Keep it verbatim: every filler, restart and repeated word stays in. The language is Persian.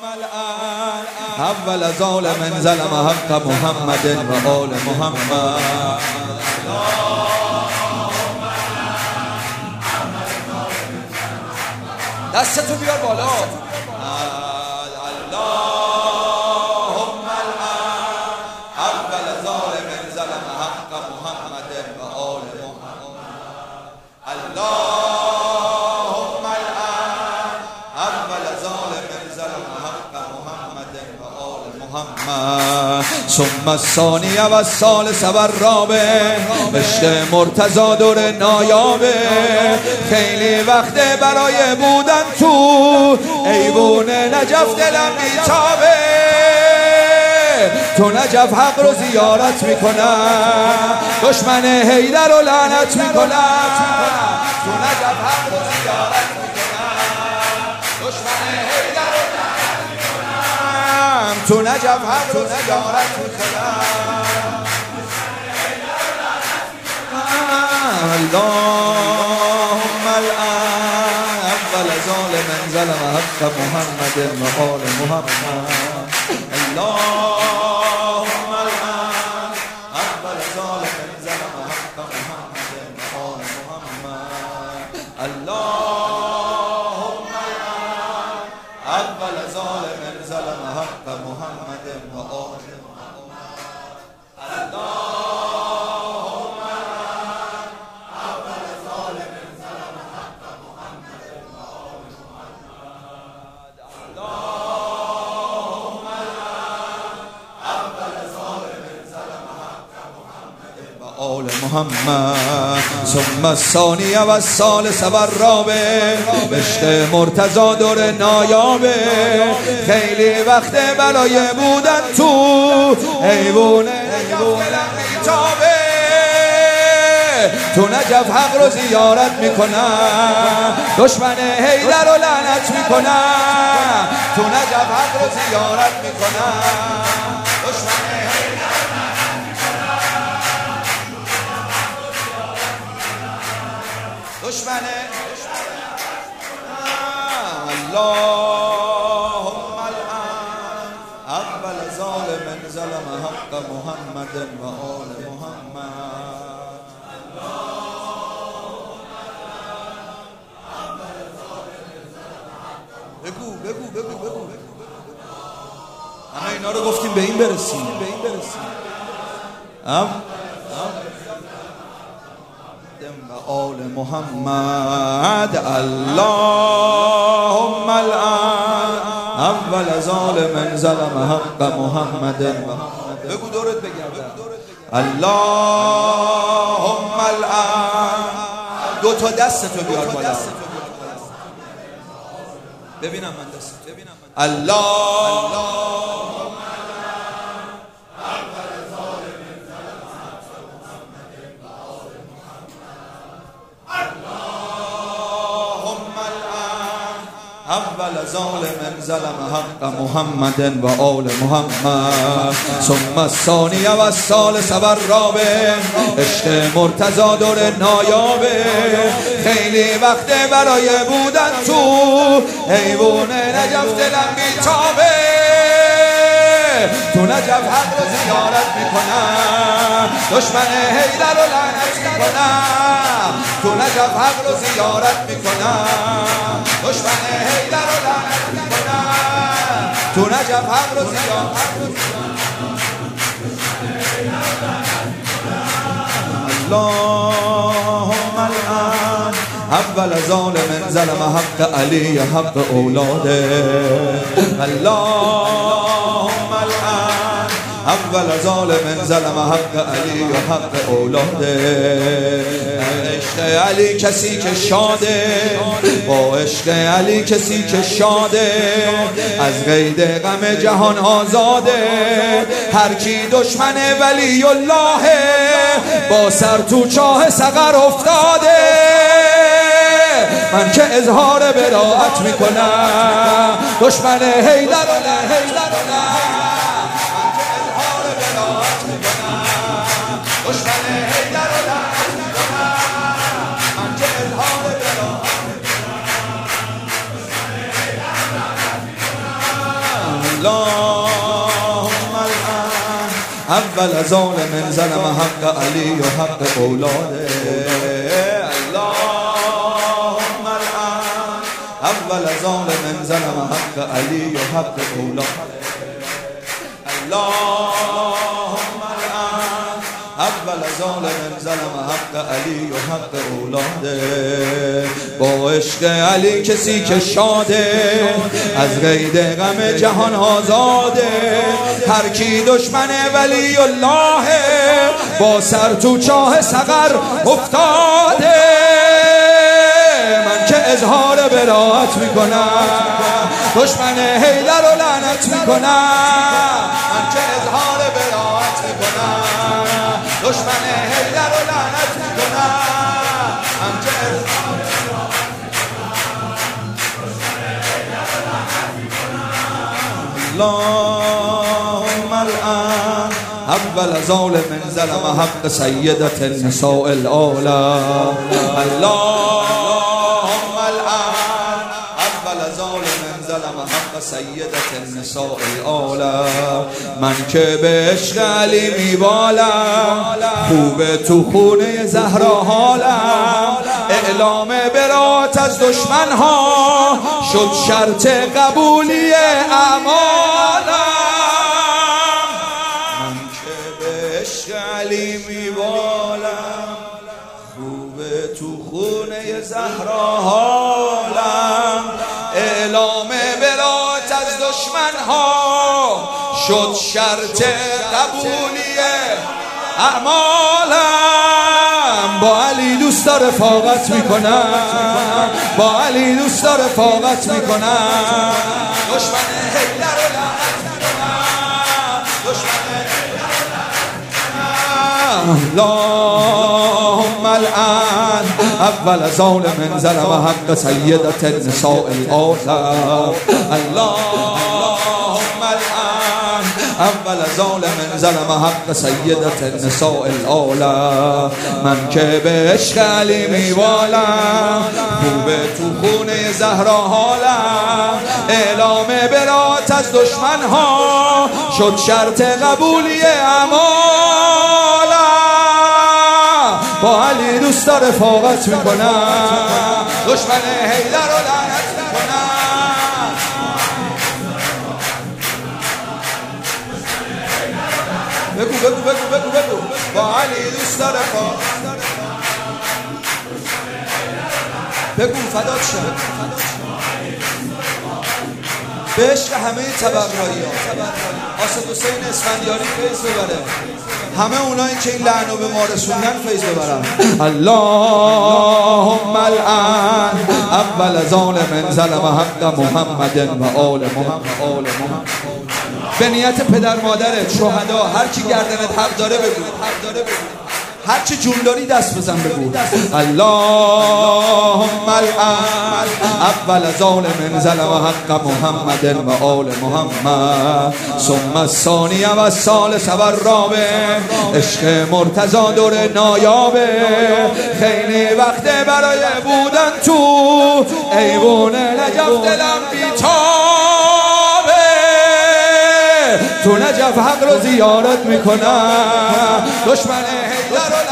الآن اول ظالم ظلم حق محمد و آل محمد. دستتو بیار بالا. اللهم الآن اول ظالم ظلم حق محمد و آل محمد. اللهم الآن اول ظالم ظلم حق محمد و آل محمد. ثم الثانی و الثالث و الرابع عشق مرتضی دور نایابه. خیلی وقت برای بودن تو ایوون نجف دلم بیتابه. تو نجف حق رو زیارت میکنم، دشمن حیدر رو لعنت میکنم. تو نجف حق رو زیارت میکنم، دشمن حیدر رو لعنت میکنم. تو نجف حق رو زیارت میکنم. اللهم الآن اول ظالم ظلم حق محمد و آل محمد. اللهم الآن اول ظالم ظلم حق محمد و آل محمد. اللهم الآن اول ظالم ظلم حق محمد و آل محمد. اللهم الآن اول ظالم ظلم حق محمد و آل محمد. اللهم الآن اول ظالم ظلم حق محمد و آل محمد. ثم الثانی و الثالث و الرابع عشق مرتضی دور نایابه. خیلی وقت برای بودن تو ایوون نجف دلم بیتابه. تو نجف حق رو زیارت میکنم، دشمن حیدر رو لعنت میکنم. تو نجف حق رو زیارت میکنم، دشمن حیدر رو لعنت میکنم. دشمن اللهم الآن اول ظالم ظلم حق محمد و آل محمد. بگو بگو بگو بگو همه اینا رو گفتیم به این برسیم، به این برسیم. ام و آل محمد. اللهم الآن اول ظالم ظلم حق محمد. بگو دورت بگردم. اللهم الآن دو تا دستتو بیار بالا ببینم من دست. الله اول ظالم ظلم حق محمد و آل محمد. ثم الثانی و الثالث و الرابع عشق مرتضی دور نایابه. خیلی وقت برای بودن تو ایوون نجف دلم بیتابه. تو نجف حق رو زیارت میکنم، دشمن حیدر رو لعنت میکنم. تو نجف حق رو زیارت میکنم، دشمن حیدر رو لعنت میکنم. تو نجف حق رو زیارت میکنم. اللهم الآن اول ظالم ظلم حق علی حق اولاده. اللهم الآن اول ظالم ظلم حق علی و حق اولاده. عشق علی کسی که شاده، با عشق علی کسی که شاده، از قید غم جهان آزاده. هر کی دشمن ولی الله، با سر تو چاه سقر افتاده. من که اظهار براءت میکنم، دشمن حیدر و نه حیدر و نه. من که اظهار براءت میکنم، دشمن حیدر و نه میکنم. من که اظهار براءت میکنم، دشمن حیدر و نه میکنم. اللهم الآن اول ظالم ظلم حق علی و حق اولاده اللهم الآن اول ظالم ظلم حق علی و حق اولاده اللهم الآن اول ظالم ظلم حق علی و حق اولاده با عشق علی کسی که شاده از قید غم جهان آزاده هر کی دشمن ولی الله با سر تو چاه سقر افتاده من که اظهار براءت میکنم دشمن حیدر رو لعنت میکنم من که اظهار براءت میکنم دشمن حیدر رو لعنت میکنم من که اظهار براءت میکنم اللهم الآن اول ظالم ظلم حق سیدت النساء العالم اللهم الآن اول ظالم ظلم حق سیدت النساء العالم من که به عشق علی میبالم خوب تو خونه زهرا حالم اعلام برات از دشمن ها شد شرط قبولی اعمالم من که به عشق علی میبالم خوب تو خونه زهرا حالم اعلام برات از دشمن ها شد شرط قبولی اعمالم با علی دوست رفاقت میکنم با علی دوست رفاقت میکنم دشمن حیدر رو لعنت میکنم دشمن حیدر رو لعنت میکنم اللهم الآن اول ظالم ظلم حق سیدت النساء العالم اللهم الآن اول ظالم ظلم حق سیدت النساء العالم من که به عشق علی میوالم خوب تو خونه زهرا حالم اعلام برات از دشمن ها شد شرط قبولی اعمالم با علی دوست رفاقت میکنم دشمن حیدر رو لعنت میکنم بگو بگو بگو بگو بگو با علی دوست رفاقت بگو فدات شد به عشق همه تبرایی ها آسد حسین اسفندیاری فیض ببره همه اونایی که این لعنو به ما رسوندن فیض ببرن اللهم الآن اول ظالم ظلم حق محمد و آل محمد به نیت پدر مادرت شهدا هر کی گردنت حق داره بگو هر چی جون داری دست بزن بگو اللهم الآن اول ظالم ظلم حق محمد و آل محمد ثم الثانی و الثالث و الرابع عشق مرتضی دور نایابه خیلی وقت برای بودن تو ایوون نجف دلم بیتابه تو نجف حق رو زیارت میکنم دشمن حیدر